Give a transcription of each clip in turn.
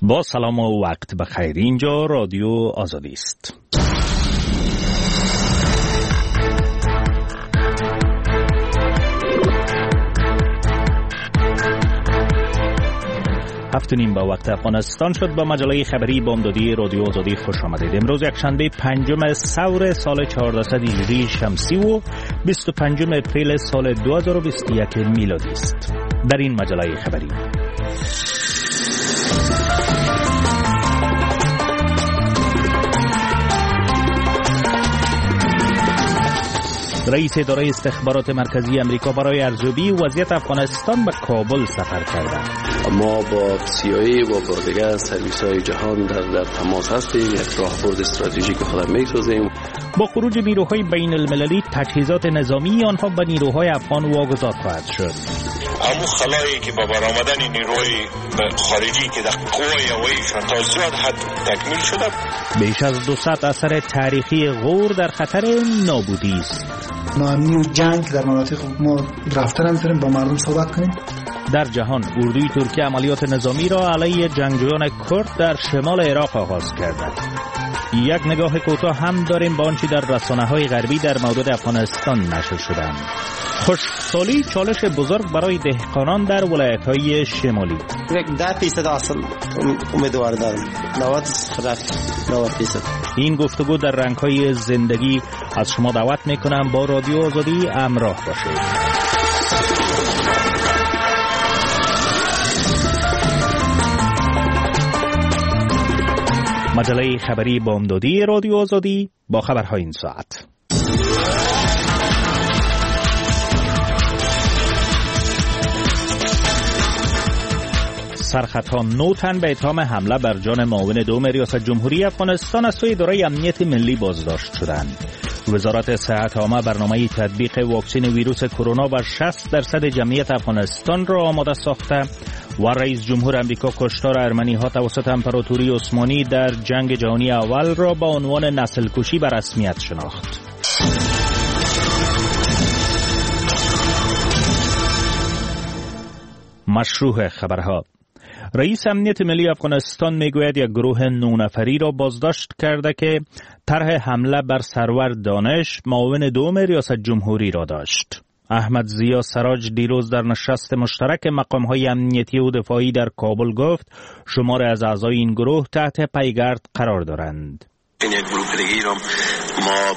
با سلام و وقت بخیر. اینجا رادیو آزادی است. هفت نیم با وقت افغانستان شد. با مجله خبری بامدادی رادیو آزادی خوش آمدید. امروز یکشنبه 5 ثور سال 1400 هجری شمسی و 25 اپریل سال 2021 میلادی است. در این مجله خبری رئیس اداره استخبارات مرکزی امریکا برای ارزیابی وضعیت افغانستان به کابل سفر کرده. ما با CIA و با دیگر سرویس‌های جهان در تماس هستیم. یک راهبرد استراتژیک خود می‌سازیم. با خروج نیروهای بین المللی تجهیزات نظامی آنها به نیروهای افغان واگذار خواهد شد. همون خلایی که با برآمدن نیروهای خارجی که در قوای هواییشان تا زیاد حد تکمیل شده، بیش از 200 اثر تاریخی غور در خطر نابودی است. ناامنی و جنگ در مناطق ما رفتن نمی‌تونیم با مردم صحبت کنیم. در جهان اردوی ترکیه عملیات نظامی را علیه جنگجویان کرد در شمال عراق آغاز کرده. یک نگاه کوتاه هم داریم به آنچه در رسانه‌های غربی در مورد افغانستان نشر شدند. خشکسالی چالش بزرگ برای دهقانان در ولایت‌های شمالی. 10% اصل امیدوار دارم. 90%. این گفتگو در رنگ‌های زندگی از شما دعوت می‌کنم با رادیو آزادی همراه باشید. مجله خبری بامدادی رادیو آزادی با خبرهای این ساعت. سرخطها 9 تن به اتهام حمله بر جان معاون دوم ریاست جمهوری افغانستان از سوی اداره امنیت ملی بازداشت شدند. وزارت صحت عامه برنامه تطبیق واکسن ویروس کرونا بر 60% جمعیت افغانستان را آماده ساخته و رئیس جمهور امریکا کشتار ارمنی‌ها توسط امپراتوری عثمانی در جنگ جهانی اول را با عنوان نسل کشی به رسمیت شناخت. مشروع خبرها. رئیس امنیت ملی افغانستان میگوید یک گروه 9 نفری را بازداشت کرده که طرح حمله بر سرور دانش معاون دوم ریاست جمهوری را داشت. احمد زیا سراج دیروز در نشست مشترک مقام‌های امنیتی و دفاعی در کابل گفت شمار از اعضای این گروه تحت پیگرد قرار دارند. این یک گروه دیگه را ما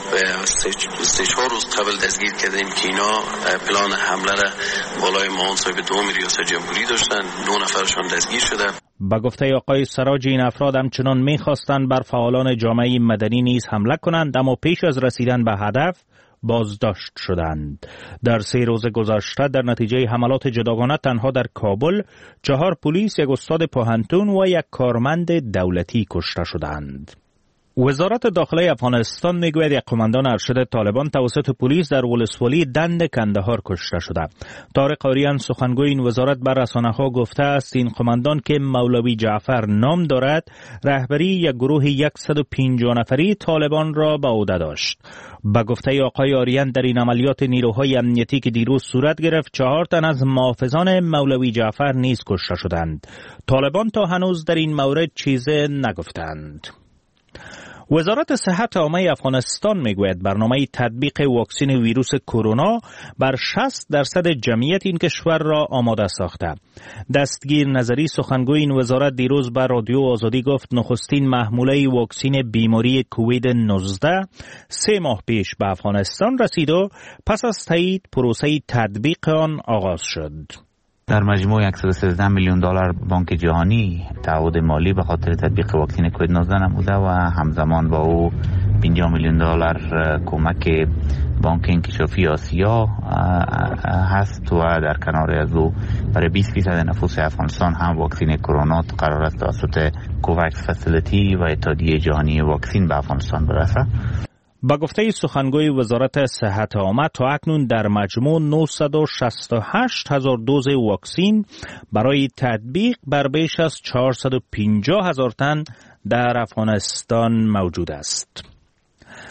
3-4 روز قبل دستگیر کردیم که اینا پلان حمله را بالای معاون صاحب دوم ریاست جمهوری داشتن. 9 نفرشون دستگیر شده. با گفته آقای سراج این افراد همچنان می‌خواستند بر فعالان جامعه مدنی نیز حمله کنند، اما پیش از رسیدن به هدف بازداشت شدند. در 3 روز گذشته در نتیجه حملات جداگانه تنها در کابل 4 پلیس، 1 استاد پوهنتون و 1 کارمند دولتی کشته شدند. وزارت داخلی افغانستان میگوید یک قماندان ارشد طالبان توسط پلیس در ولسوالی دند کندهار کشته شده. طارق آریان سخنگوی این وزارت بر رسانه‌ها گفته است این قماندان که مولوی جعفر نام دارد رهبری یک گروه 150 نفری طالبان را به عهده داشت. با گفته آقای آریان در این عملیات نیروهای امنیتی که دیروز صورت گرفت 4 تن از محافظان مولوی جعفر نیز کشته شدند. طالبان تا هنوز در این مورد چیزی نگفتند. وزارت صحت عامه افغانستان میگوید برنامه تطبیق واکسن ویروس کرونا بر 60% جمعیت این کشور را آماده ساخته. دستگیر نظری سخنگوی این وزارت دیروز بر رادیو آزادی گفت نخستین محموله واکسن بیماری کووید 19 3 ماه پیش به افغانستان رسید و پس از تایید پروسه تطبیق آن آغاز شد. در مجموع 113 میلیون دلار بانک جهانی تعهد مالی به خاطر تطبیق واکسن کووید 19 نموده و همزمان با او 50 میلیون دلار کمک بانک انکشافی آسیا هست و در کنار از او برای 20% نفوس افغانستان هم واکسن کرونا قرار است توسط کوواکس فسیلیتی و اتحادیه جهانی واکسن به افغانستان برسه. با گفته سخنگوی وزارت صحت عامه تا اکنون در مجموع 968,000 دوز واکسن برای تطبیق بر بیش از 450,000 تن در افغانستان موجود است.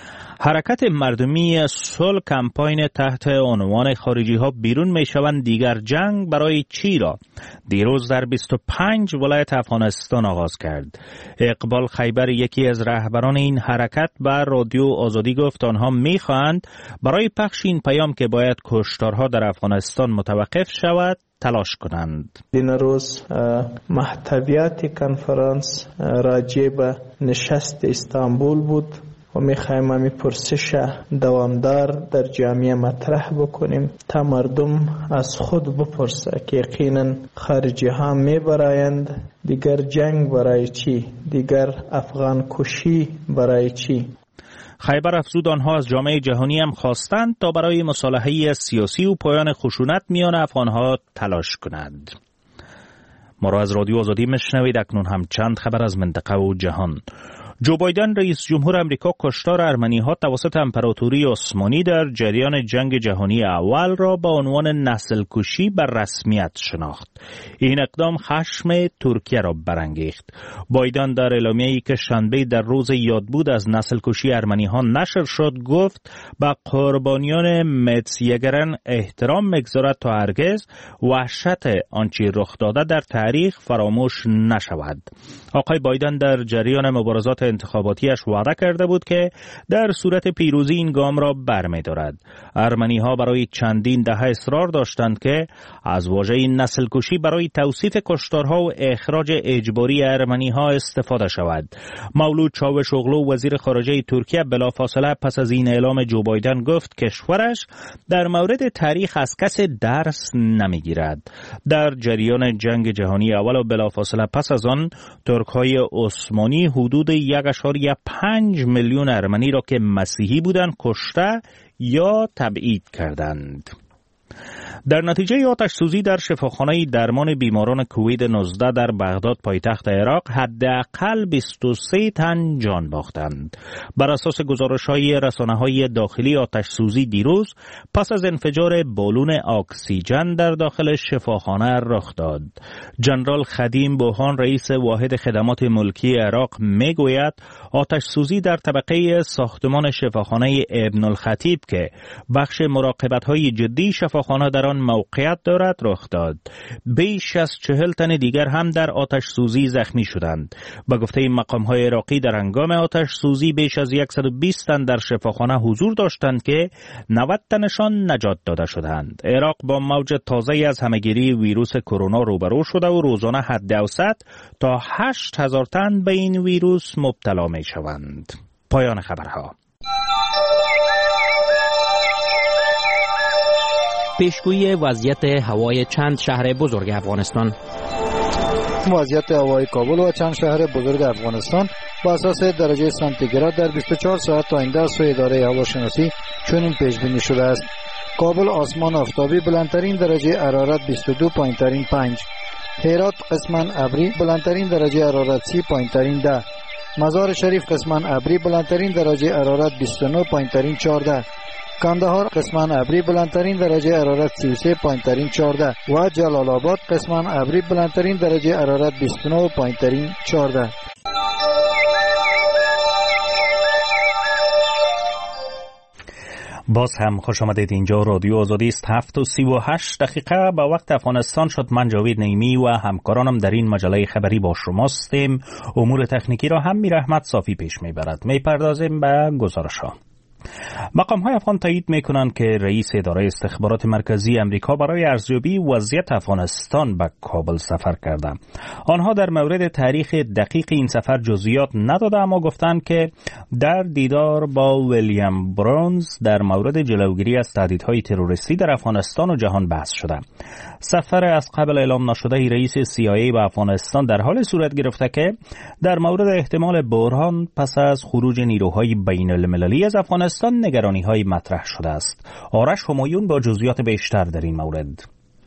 حرکت مردمی صلح کمپاین تحت عنوان خارجی ها بیرون می شوند دیگر جنگ برای چی را دیروز در 25 ولایت افغانستان آغاز کرد. اقبال خیبر یکی از رهبران این حرکت به رادیو آزادی گفت آنها می خواهند برای پخش این پیام که باید کشتارها در افغانستان متوقف شود تلاش کنند. این روز محتویات کنفرانس راجع به نشست استانبول بود و میخوایم همی پرسش دوامدار در جامعه مطرح بکنیم تا مردم از خود بپرسه که یقینا خارجی ها میبرایند دیگر جنگ برای چی؟ دیگر افغان کشی برای چی؟ خیبر افزود آنها از جامعه جهانی هم خواستند تا برای مصالحه سیاسی و پایان خشونت میان افغانها تلاش کنند. ما را از رادیو آزادی میشنوید. اکنون هم چند خبر از منطقه و جهان. جو بایدن رئیس جمهور امریکا کشتار ارمنی‌ها توسط امپراتوری عثمانی در جریان جنگ جهانی اول را با عنوان نسل کشی بر رسمیت شناخت. این اقدام خشم ترکیه را برانگیخت. بایدن در اعلامیه‌ای که شنبه در روز یادبود از نسل کشی ارمنی‌ها نشر شد گفت به قربانیان متسیگرن احترام می‌گذارد تا هرگز وحشت آنچه رخ داده در تاریخ فراموش نشود. آقای بایدن در جریان مبارزات انتخاباتیش وعده کرده بود که در صورت پیروزی این گام را برمی‌دارد. ارمنی‌ها برای چندین دهه اصرار داشتند که از واژه نسل کشی برای توصیف کشتارها و اخراج اجباری ارمنی‌ها استفاده شود. مولود چاوشوغلو وزیر خارجه ترکیه بلافاصله پس از این اعلام جو بایدن گفت کشورش در مورد تاریخ از کس درس نمی‌گیرد. در جریان جنگ جهانی اول و بلافاصله پس از آن ترک‌های عثمانی حدود 1.5 میلیون ارمنی را که مسیحی بودند کشته یا تبعید کردند. در نتیجه آتش سوزی در شفاخانه درمان بیماران کووید 19 در بغداد پایتخت عراق حداقل 23 تن جان باختند. بر اساس گزارش‌های رسانه‌های داخلی آتش سوزی دیروز پس از انفجار بالون اکسیژن در داخل شفاخانه رخ داد. جنرال خدیم بوهان رئیس واحد خدمات ملکی عراق میگوید آتش سوزی در طبقه ساختمان شفاخانه ابن الخطیب که بخش مراقبت‌های جدی شفاخانه در آن موقعیت دارد رخ داد. بیش از 40 تن دیگر هم در آتش سوزی زخمی شدند. به گفته مقام‌های عراقی در هنگام آتش سوزی بیش از 120 تن در شفاخانه حضور داشتند که 90 تنشان نجات داده شدند. عراق با موج تازه‌ای از همه‌گیری ویروس کرونا روبرو شده و روزانه حد اوسط تا 8000 تن به این ویروس مبتلا می‌شوند. پایان خبرها. پیشگویی وضعیت هوای چند شهر بزرگ افغانستان. وضعیت هوای کابل و چند شهر بزرگ افغانستان با اساس درجه سانتیگراد در 24 ساعت آینده از سوی اداره هواشناسی چنین پیش بینی شده است: کابل آسمان آفتابی بلندترین درجه حرارت 22 پایینترین 5، هرات قسماً ابری بلندترین درجه حرارت 30 پایینترین 10، مزار شریف قسماً ابری بلندترین درجه حرارت 29 پایینترین 14، کندهار قسماً ابری بلندترین درجه حرارت 33 پایینترین 14 و جلال آباد قسماً ابری بلندترین درجه حرارت 29 پایینترین 14. باز هم خوش آمدید. اینجا رادیو آزادی است. 7:38 به وقت افغانستان شد. من جاوید نعیمی و همکارانم در این مجله خبری با شماستیم. امور تکنیکی را هم میر احمد صافی پیش میبرد. میپردازیم به گزارش ها. مقام‌های افغان تایید می‌کنند که رئیس اداره استخبارات مرکزی امریکا برای ارزیابی وضعیت افغانستان به کابل سفر کرده. آنها در مورد تاریخ دقیق این سفر جزئیات نداده، اما گفتند که در دیدار با ویلیام برونز در مورد جلوگیری از تهدیدهای تروریستی در افغانستان و جهان بحث شده. سفر از قبل اعلام نشده رئیس CIA به افغانستان در حال صورت گرفته که در مورد احتمال بحران پس از خروج نیروهای بین‌المللی از افغانستان نگرانی‌های مطرح شده است. آرش همایون با جزئیات بیشتر در این مورد.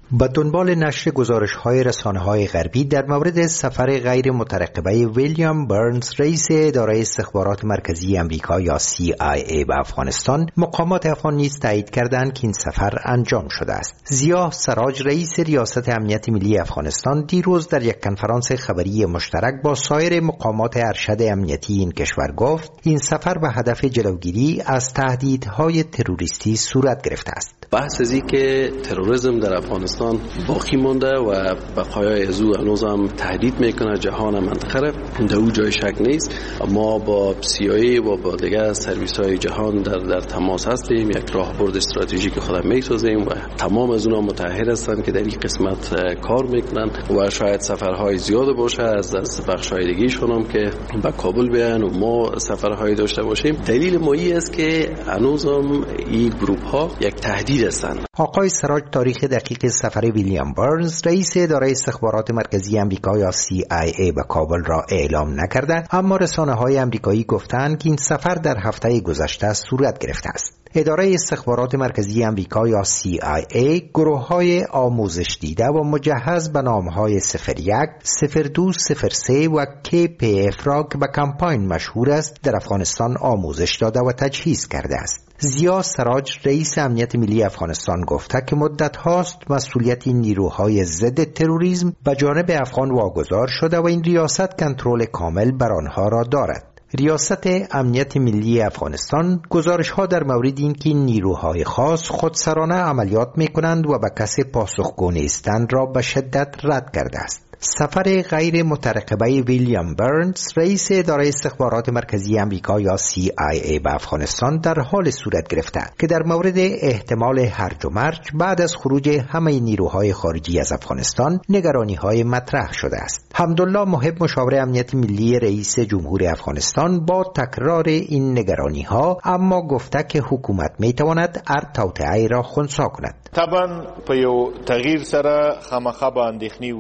به دنبال نشر گزارش‌های رسانه‌های غربی در مورد سفر غیر مترقبه ویلیام برنز رئیس اداره استخبارات مرکزی آمریکا یا CIA به افغانستان، مقامات افغان نیز تایید کردند که این سفر انجام شده است. ضیا سراج رئیس ریاست امنیت ملی افغانستان دیروز در یک کنفرانس خبری مشترک با سایر مقامات ارشد امنیتی این کشور گفت این سفر به هدف جلوگیری از تهدیدهای تروریستی صورت گرفته است. بحث از این که تروریسم در افغانستان باقی مونده و بقایای از او هنوز هم تهدید میکنه جهان منطقه را، در او جای شک نیست. ما با CIA و با دیگر سرویس های جهان در تماس هستیم، یک راهبرد استراتژیک خودم میسازیم و تمام از اونها متحد هستند که در این قسمت کار میکنن و شاید سفرهای زیاد باشه از بخش‌های دیگه‌شون هم که به کابل بیان و ما سفرهای داشته باشیم. دلیل مایی است که هنوز هم این گروه ها یک تهدید هستند. آقای سراج تاریخ دقیق سفر ویلیام برنز رئیس اداره استخبارات مرکزی آمریکا یا CIA به کابل را اعلام نکرده، اما رسانه‌های آمریکایی گفتند که این سفر در هفته گذشته صورت گرفته است. اداره استخبارات مرکزی آمریکا یا CIA گروه‌های آموزش دیده و مجهز به نام‌های 01, 02, 03 و KPF را که به کمپاین مشهور است در افغانستان آموزش داده و تجهیز کرده است. ضیا سراج رئیس امنیت ملی افغانستان گفته که مدت هاست مسئولیت این نیروهای ضد تروریسم به جانب افغان واگذار شده و این ریاست کنترل کامل بر آنها را دارد. ریاست امنیت ملی افغانستان گزارش‌ها در مورد اینکه نیروهای خاص خودسرانه عملیات می‌کنند و به کسی پاسخگو نیستند را به شدت رد کرده است. سفر غیر مترقبه ویلیام برنز رئیس اداره استخبارات مرکزی آمریکا یا CIA به افغانستان در حال صورت گرفته که در مورد احتمال هرج و مرج بعد از خروج همه نیروهای خارجی از افغانستان نگرانی‌های مطرح شده است. حمدالله محب مشاور امنیت ملی رئیس جمهور افغانستان با تکرار این نگرانی‌ها اما گفته که حکومت می‌تواند هر توطئه را خنثی کند. طبعا په یو تغییر سره خامخا به اندېښنې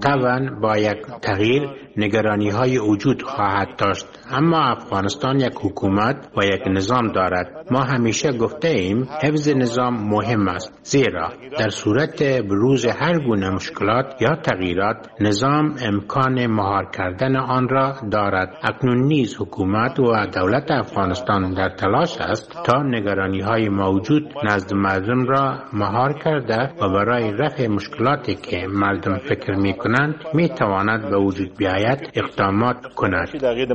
با یک تغییر نگرانی های وجود خواهد داشت، اما افغانستان یک حکومت و یک نظام دارد. ما همیشه گفته ایم حفظ نظام مهم است، زیرا در صورت بروز هر گونه مشکلات یا تغییرات نظام امکان مهار کردن آن را دارد. اکنون نیز حکومت و دولت افغانستان در تلاش است تا نگرانی های موجود نزد مردم را مهار کرده و برای رفع مشکلاتی که مردم فکر می کنند می تواند به وجود بیاید اقدامات کند.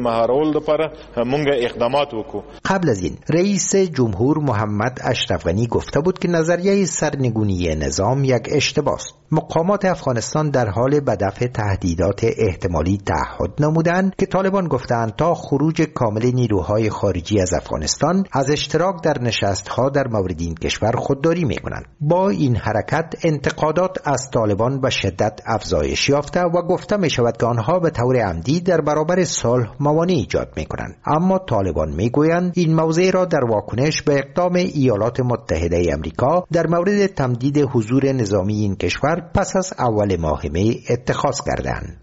قبل از این رئیس جمهور محمد اشرف غنی گفته بود که نظریه سرنگونی نظام یک اشتباه است. مقامات افغانستان در حال به دفع تهدیدات احتمالی تعهد نمودند که طالبان گفتند تا خروج کامل نیروهای خارجی از افغانستان از اشتراک در نشست‌ها در مورد این کشور خودداری می‌کنند. با این حرکت انتقادات از طالبان به شدت افزایش یافته و گفته می‌شود که آنها به طور عمدی در برابر صلح موانع ایجاد می‌کنند. اما طالبان می‌گویند این موضع را در واکنش به اقدام ایالات متحده آمریکا در مورد تمدید حضور نظامی این کشور پس از اول ماه می اتخاذ کردند.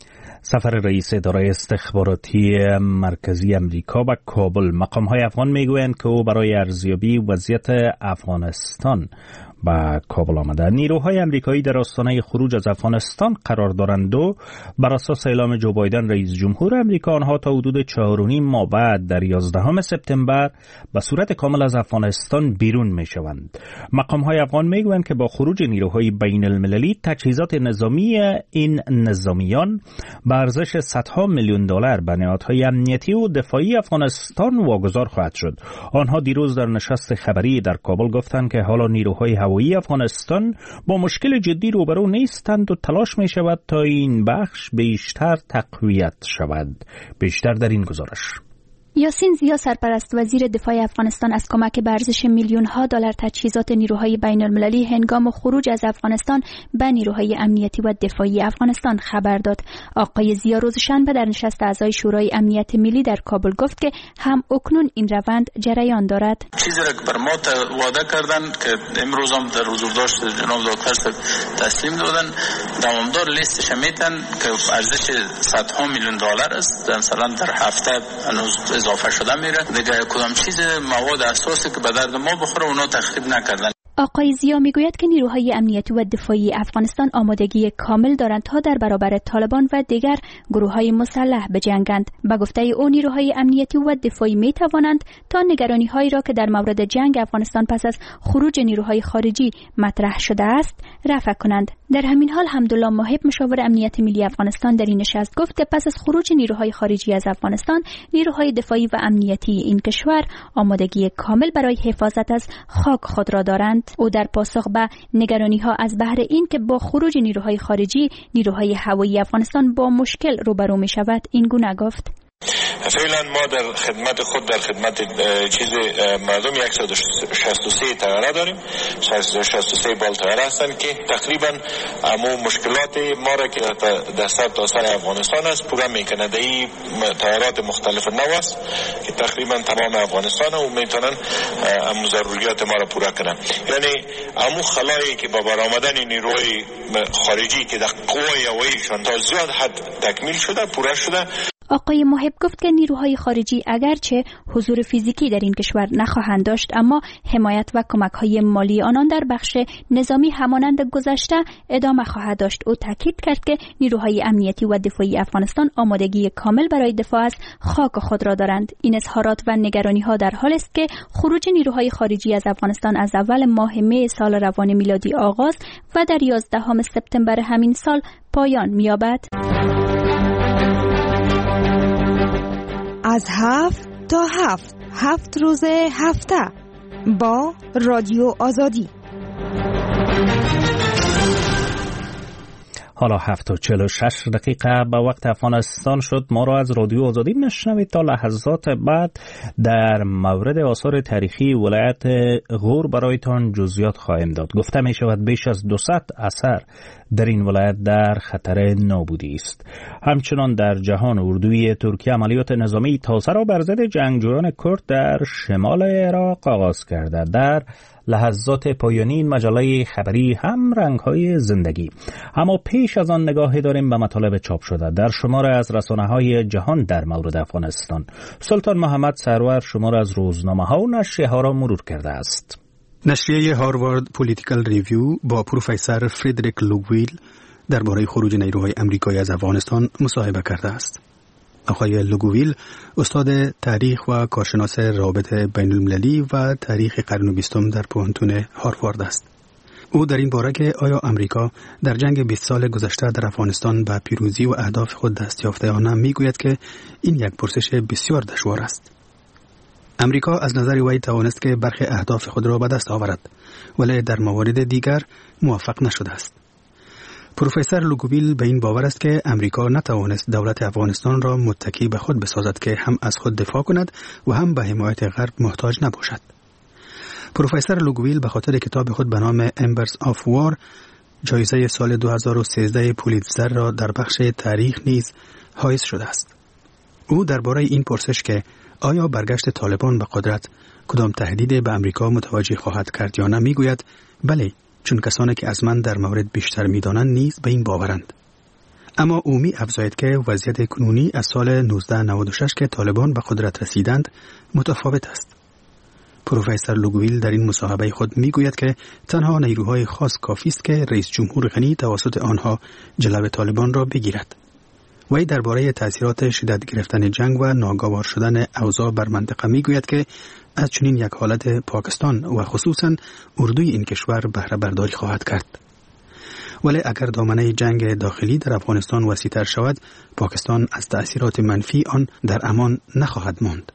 سفر رئیس اداره استخباراتی مرکزی امریکا به کابل، مقام‌های افغان میگویند که او برای ارزیابی وضعیت افغانستان به کابل آمده. نیروهای امریکایی در آستانه خروج از افغانستان قرار دارند و بر اساس اعلام جو بایدن رئیس جمهور امریکا آنها تا حدود 4.5 ماه بعد در 11 سپتامبر به صورت کامل از افغانستان بیرون میشوند. مقام‌های افغان میگویند که با خروج نیروهای بین المللی تجهیزات نظامی این نظامیان به ارزش صدها میلیون دلار به نهادهای امنیتی و دفاعی افغانستان واگذار خواهد شد. آنها دیروز در نشست خبری در کابل گفتند که حالا نیروهای هوایی افغانستان با مشکل جدی روبرو نیستند و تلاش می شود تا این بخش بیشتر تقویت شود. بیشتر در این گزارش. یاسین ضیا سرپرست وزیر دفاع افغانستان از کمک به ارزش میلیون‌ها دلار تجهیزات نیروهای بین‌المللی هنگام خروج از افغانستان به نیروهای امنیتی و دفاعی افغانستان خبر داد. آقای ضیا روز شنبه در نشست اعضای شورای امنیت ملی در کابل گفت که هم اکنون این روند جریان دارد. چیزی را که بر ما وعده کردن که امروز هم در حضورداشت جناب دکتر صاحب تسلیم دادن، دوامدار لیستش میتن که ارزش صدها میلیون دلار است، مثلا در هفته اضافه شده میره. دیگه کدام چیز مواد اساسی که به درد ما بخوره اونا تخریب نکردن. آقای زیا میگوید که نیروهای امنیتی و دفاعی افغانستان آمادگی کامل دارند تا در برابر طالبان و دیگر گروه‌های مسلح بجنگند. به گفته او نیروهای امنیتی و دفاعی می توانند تا نگرانی‌هایی را که در مورد جنگ افغانستان پس از خروج نیروهای خارجی مطرح شده است رفع کنند. در همین حال حمدالله محب مشاور امنیت ملی افغانستان در این نشست گفت که پس از خروج نیروهای خارجی از افغانستان نیروهای دفاعی و امنیتی این کشور آمادگی کامل برای حفاظت از خاک خود را دارند. او در پاسخ به نگرانی‌ها از بهر این که با خروج نیروهای خارجی نیروهای هوایی افغانستان با مشکل روبرو می‌شود این گونه گفت: فعلا ما در خدمت مردم 163 طیاره داریم. 163 بال طیاره هستند که تقریبا امو مشکلات ما را که در سر تا سر افغانستان است پورا میکنه. در این طیارات مختلف نو است که تقریبا تمام افغانستان و میتونن امو ضروریات ما را پورا کنن. یعنی امو خلایی که با برآمدن نیروهای خارجی که در قوای هواییشان تا زیاد حد تکمیل شده پورا شده. آقای محب گفت که نیروهای خارجی اگرچه حضور فیزیکی در این کشور نخواهند داشت اما حمایت و کمک‌های مالی آنان در بخش نظامی همانند گذشته ادامه خواهد داشت. او تاکید کرد که نیروهای امنیتی و دفاعی افغانستان آمادگی کامل برای دفاع از خاک خود را دارند. این اظهارات و نگرانی‌ها در حال است که خروج نیروهای خارجی از افغانستان از اول ماه می سال روان میلادی آغاز و در 11 سپتامبر همین سال پایان می‌یابد. از 7 تا 7 روز هفته با رادیو آزادی. حالا 7:46 به وقت افغانستان شد. ما را از رادیو آزادی میشنوید. تا لحظات بعد در مورد آثار تاریخی ولایت غور برایتان جزئیات خواهیم داد. گفته می شود بیش از 200 اثر در این ولایت در خطر نابودی است. همچنان در جهان اردوی ترکیه عملیات نظامی تازه را بر ضد جنگجویان کرد در شمال عراق آغاز کرده. در لحظات پایانی این مجله خبری هم رنگ‌های زندگی. اما پیش از آن نگاهی داریم به مطالب چاپ شده در شمار از رسانه‌های جهان در مورد افغانستان. سلطان محمد سرور شمار از روزنامه‌ها و نشریه‌ها را مرور کرده است. نشریه هاروارد پولیتیکال ریویو با پروفسور فردریک لوگویل درباره خروج نیروهای آمریکایی از افغانستان مصاحبه کرده است. آقای لوگویل استاد تاریخ و کارشناس روابط بین المللی و تاریخ قرن 20 در پوهنتون هاروارد است. او در این باره که آیا آمریکا در جنگ 20 سال گذشته در افغانستان به پیروزی و اهداف خود دست یافته یا نه میگوید که این یک پرسش بسیار دشوار است. امریکا از نظر وی توانست که برخی اهداف خود را به دست آورد ولی در موارد دیگر موفق نشده است. پروفسور لوگویل به این باور است که امریکا نتوانست دولت افغانستان را متکی به خود بسازد که هم از خود دفاع کند و هم به حمایت غرب محتاج نباشد. پروفسور لوگویل به خاطر کتاب خود به نام امبرز آف وار جایزه سال 2013 پولیتزر را در بخش تاریخ نیز حائز شده است. او درباره این پرسش که آیا برگشت طالبان به قدرت کدام تهدید به امریکا متوجه خواهد کرد یا نه میگوید بله، چون کسانی که از من در مورد بیشتر میدانند نیز به این باورند. اما او می افزاید که وضعیت کنونی از سال 1996 که طالبان به قدرت رسیدند متفاوت است. پروفسور لوگویل در این مصاحبه خود میگوید که تنها نیروهای خاص کافی است که رئیس جمهور غنی توسط آنها جلب طالبان را بگیرد. وی درباره تأثیرات شدت گرفتن جنگ و ناگوار شدن اوضاع بر منطقه میگوید که از چنین یک حالت پاکستان و خصوصاً اردوی این کشور بهره برداری خواهد کرد. ولی اگر دامنه جنگ داخلی در افغانستان وسیع‌تر شود، پاکستان از تأثیرات منفی آن در امان نخواهد ماند.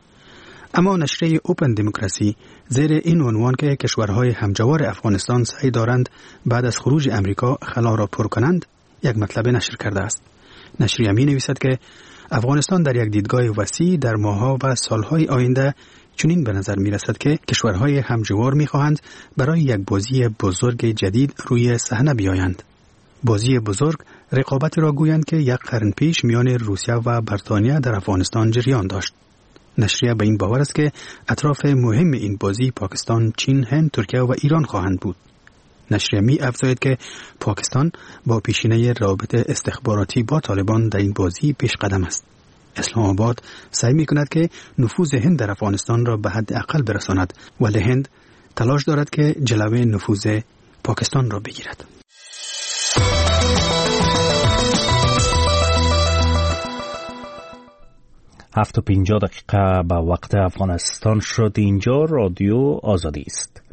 اما نشریه اوپن دموکراسی زیر این عنوان که کشورهای همجوار افغانستان سعی دارند بعد از خروج امریکا خلا را پر کنند، یک مطلب نشر کرده است. نشریه می نویسد که افغانستان در یک دیدگاه وسیع در ماه‌ها و سالهای آینده چنین به نظر می رسد که کشورهای همجوار می خواهند برای یک بازی بزرگ جدید روی صحنه بیایند. بازی بزرگ رقابتی را گویند که یک قرن پیش میان روسیه و بریتانیا در افغانستان جریان داشت. نشریه به این باور است که اطراف مهم این بازی پاکستان، چین، هند، ترکیه و ایران خواهند بود. نشریه می افزاید که پاکستان با پیشینه روابط استخباراتی با طالبان در این بازی پیش قدم است. اسلام آباد سعی می کند که نفوذ هند در افغانستان را به حد اقل برساند، ولی هند تلاش دارد که جلوه نفوذ پاکستان را بگیرد. 7:50 به وقت افغانستان شد. اینجا رادیو آزادی است.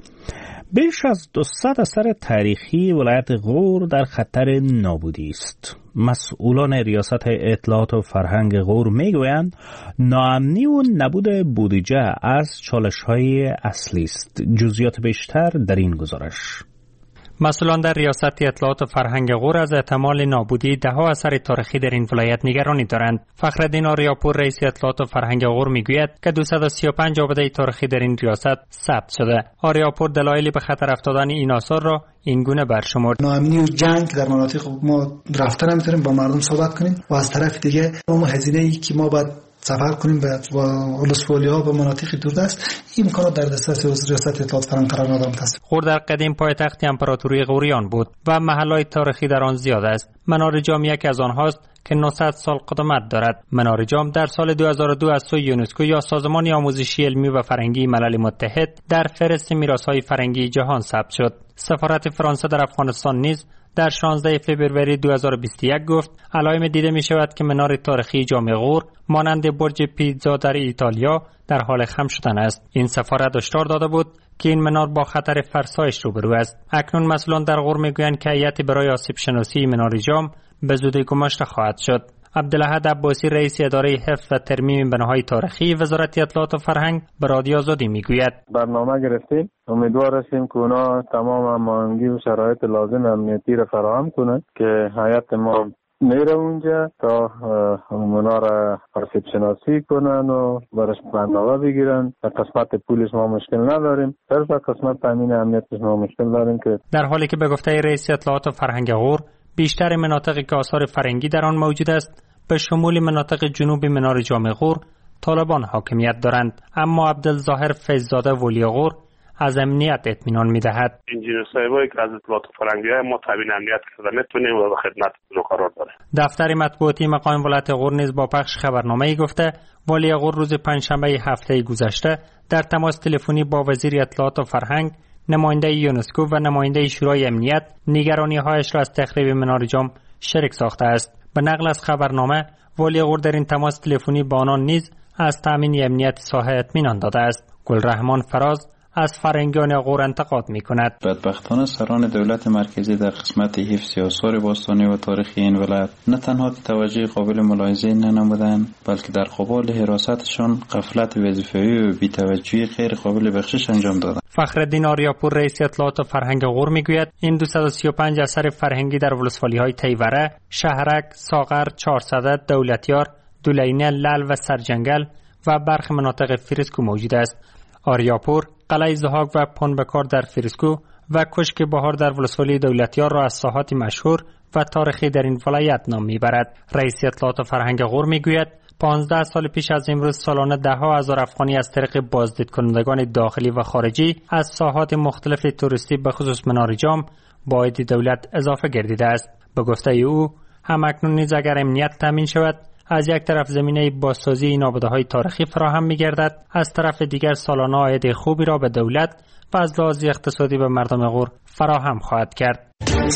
بیش از 200 اثر تاریخی ولایت غور در خطر نابودی است. مسئولان ریاست اطلاعات و فرهنگ غور میگویند ناامنی و نبود بودجه از چالش‌های اصلی است. جزئیات بیشتر در این گزارش. مسئولان در ریاست اطلاعات و فرهنگ غور از احتمال نابودی ده‌ها اثر تاریخی در این ولایت نگرانی دارند. فخرالدین آریاپور رئیس اطلاعات و فرهنگ غور میگوید که 235 آباده تاریخی در این ریاست ثبت شده. آریاپور دلایلی به خطر افتادن این آثار را این گونه برشمرد: ناامنی و جنگ در مناطق ما رفتن نمیتونیم با مردم صحبت کنیم و از طرف دیگه اون هزینه‌ای که ما باید سفر کنیم به ولسوالی‌ها و مناطق دوردست، این امکانات در دسترس ریاست اطلاعات فرهنگ قرار ندارد. غور در قدیم پایتخت امپراتوری غوریان بود و محل‌های تاریخی در آن زیاد است. منار جام یکی از آنهاست که 900 سال قدمت دارد. منار جام در سال 2002 از سوی یونسکو یا سازمان آموزشی علمی و فرهنگی ملل متحد در فهرست میراث‌های فرهنگی جهان ثبت شد. سفارت فرانسه در افغانستان نیز در 16 فوریه 2021 گفت علائم دیده می شود که منار تاریخی جام غور مانند برج پیزا در ایتالیا در حال خم شدن است. این سفارت هشدار داده بود که این منار با خطر فرسایش روبرو است. اکنون مسئولان در غور میگویند که هیئتی برای آسیب شناسی منار جام به زودی گماشته خواهد شد. عبدالاحد عباسی رئیس اداره حفظ و ترمیم بناهای تاریخی وزارت اطلاعات و فرهنگ به رادیو آزادی میگوید برنامه گرفتیم، امیدوار هستیم که اونا تمام هماهنگی و شرایط لازم امنیتی را فراهم کنند که هیئت ما میره اونجا تا اونا را آسیب شناسی کنن و برش برنامه بگیرن. در قسمت پولیس ما مشکل نداریم، در قسمت تامین امنیت ما مشکل داریم. که در حالی که به گفته رئیس اطلاعات و فرهنگ غور بیشتر مناطقی که آثار فرنگی در آن موجود است به شمول مناطق جنوبی منار جام غور طالبان حاکمیت دارند، اما عبدالظاهر فیضزاده ولی غور از امنیت اطمینان می‌دهد. انجینیر صاحبایی که از اطلاعات فرنگی ما تامین امنیت کرده میتونیم و به خدمتتون قرار داره. دفتر مطبوعاتی مقام ولایت غور نیز با پخش خبرنامه‌ای گفته ولی غور روز پنجشنبه هفته گذشته در تماس تلفنی با وزیر اطلاعات و فرهنگ، نماینده یونسکو و نماینده شورای امنیت نگرانی‌هایش را از تخریب منار جام شریک ساخته است. به نقل از خبرنامه ولی غور در این تماس تلفنی با آنان نیز از تامین امنیت ساحه اطمینان داده است. گلرحمان فراز از فرهنگیان غور انتقاد می‌کند. بدبختانه سران دولت مرکزی در قسمت حفظ آثار باستانی و تاریخی این ولایت نه تنها توجه قابل ملاحظه ننمودند، بلکه در قبال حراستشان غفلت وظیفه‌ای و بی‌توجهی غیر قابل بخشش انجام دادند. فخرالدین آریاپور رئیس اطلاعات و فرهنگ غور میگوید این 235 اثر فرهنگی در ولسوالی‌های تیوره، شهرک، ساغر، چهارصدد، دولتیار، دولینه، لل و سرجنگل و برخی مناطق فریسکو موجود است. آریاپور قلعه زهاک و پنبکار در فریسکو و کشک بهار در ولسوالی دولتیار را از ساحات مشهور و تاریخی در این ولایت نام میبرد. رئیس اطلاعات و فرهنگ غور میگوید 15 سال پیش از امروز سالانه ده‌ها هزار افغانی از طریق بازدید کنندگان داخلی و خارجی از ساحات مختلف توریستی به خصوص منار جام با عاید دولت اضافه گردیده است. به گفته او هم اکنون نیز اگر امنیت تامین شود از یک طرف زمینه بازسازی این آباده‌های تاریخی فراهم می‌گردد، از طرف دیگر سالانه عاید خوبی را به دولت و از لحاظ اقتصادی به مردم غور فراهم خواهد کرد.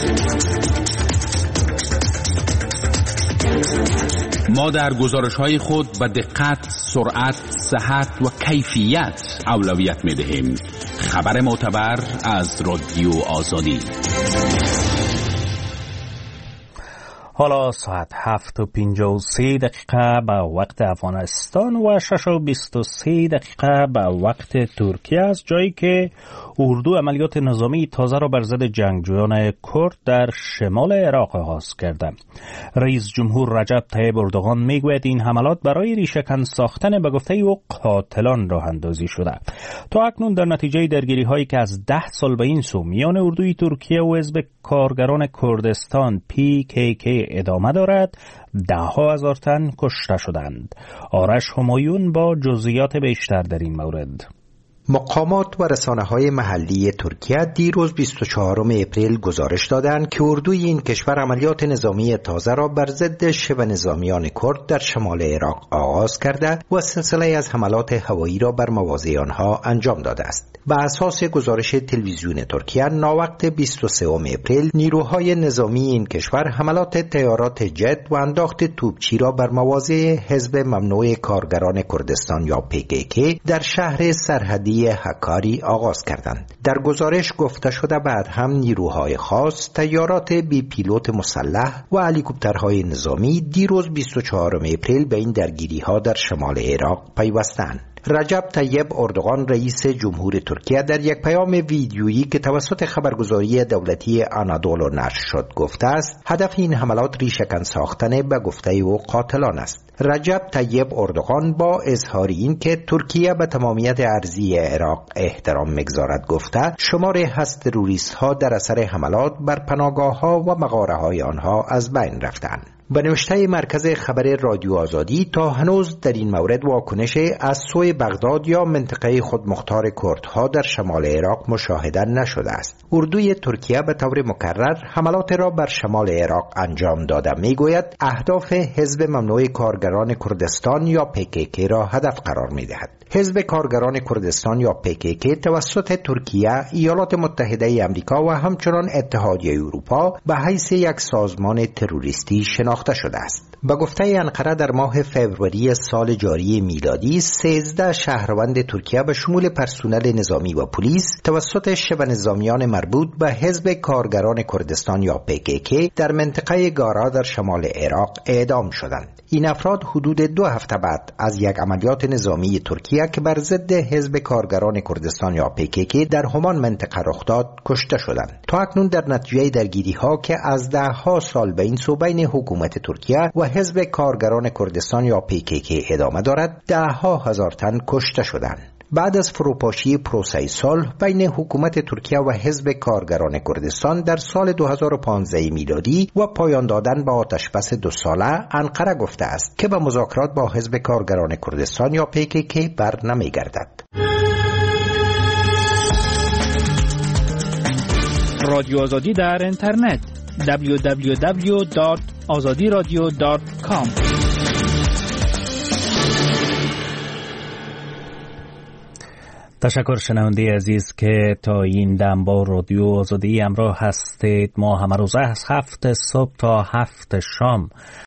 ما در گزارش‌های خود به دقت، سرعت، صحت و کیفیت اولویت می‌دهیم. خبر معتبر از رادیو آزادی. حالا ساعت 7:53 به وقت افغانستان و 6:23 به وقت ترکیه است، جایی که اردو عملیات نظامی تازه را بر ضد جنگجویان کرد در شمال عراق آغاز کرده. رئیس جمهور رجب طیب اردوغان میگوید این حملات برای ریشه‌کن ساختن به گفته او قاتلان راه اندازی شده. تا اکنون در نتیجه درگیری هایی که از 10 سال به این سو میان اردوی ترکیه و حزب کارگران کردستان PKK ادامه دارد، 10,000 تن کشته شدند. آرش همایون با جزئیات بیشتر در این مورد. مقامات و رسانه‌های محلی ترکیه دیروز 24 اپریل گزارش دادند که اردوی این کشور عملیات نظامی تازه را بر ضد شبه نظامیان کرد در شمال عراق آغاز کرده و سلسله از حملات هوایی را بر مواضع آنها انجام داده است. بر اساس گزارش تلویزیون ترکیه، ناوقت 23 اپریل نیروهای نظامی این کشور حملات طیارات جت و انداخت توپچی را بر مواضع حزب ممنوع کارگران کردستان یا PKK در شهر سرحدی هکاری آغاز کردند. در گزارش گفته شده بعد هم نیروهای خاص، طیارات بی پیلوت مسلح و هلیکوپترهای نظامی دیروز 24 اپریل به این درگیری‌ها در شمال عراق پیوستند. رجب طیب اردوغان رئیس جمهور ترکیه در یک پیام ویدیویی که توسط خبرگزاری دولتی آنادولو نشر شد گفته است هدف این حملات ریشه‌کن ساختن به گفته او قاتلان است. رجب طیب اردوغان با اظهار این که ترکیه به تمامیت ارضی عراق احترام می‌گذارد گفته شمار هست تروریست ها در اثر حملات بر پناهگاه ها و مغاره های آنها از بین رفتند. به نوشته مرکز خبر رادیو آزادی تا هنوز در این مورد واکنش از سوی بغداد یا منطقه خودمختار کردها در شمال عراق مشاهده نشده است. اردوی ترکیه به طور مکرر حملات را بر شمال عراق انجام داده میگوید اهداف حزب ممنوع کارگران کردستان یا PKK را هدف قرار میدهد. حزب کارگران کردستان یا PKK توسط ترکیه، ایالات متحده آمریکا و همچنان اتحادیه اروپا به حیث یک سازمان تروریستی شناخته شده است. به گفته انقره در ماه فوریه سال جاری میلادی 13 شهروند ترکیه به شمول پرسنل نظامی و پلیس توسط شبه نظامیان مربوط به حزب کارگران کردستان یا PKK در منطقه گارا در شمال عراق اعدام شدند. این افراد حدود 2 هفته بعد از یک عملیات نظامی ترکیه که بر ضد حزب کارگران کردستان یا PKK در همان منطقه رخ داد کشته شدند. تا اکنون در نتیجه درگیری‌ها که از 10 سال به این سو بین حکومت ترکیه و حزب کارگران کردستان یا PKK ادامه دارد 10,000 تن کشته شدند. بعد از فروپاشی پروسه صلح بین حکومت ترکیه و حزب کارگران کردستان در سال 2015 میلادی و پایان دادن به آتشبس 2 ساله، انقره گفته است که به مذاکرات با حزب کارگران کردستان یا PKK بر نمیگردد. رادیو آزادی در اینترنت www.azadiradio.com. تشکر شنونده عزیز که تا این دم با رادیو آزادی همراه هستید. ما همه روز از 7 صبح تا 7 شام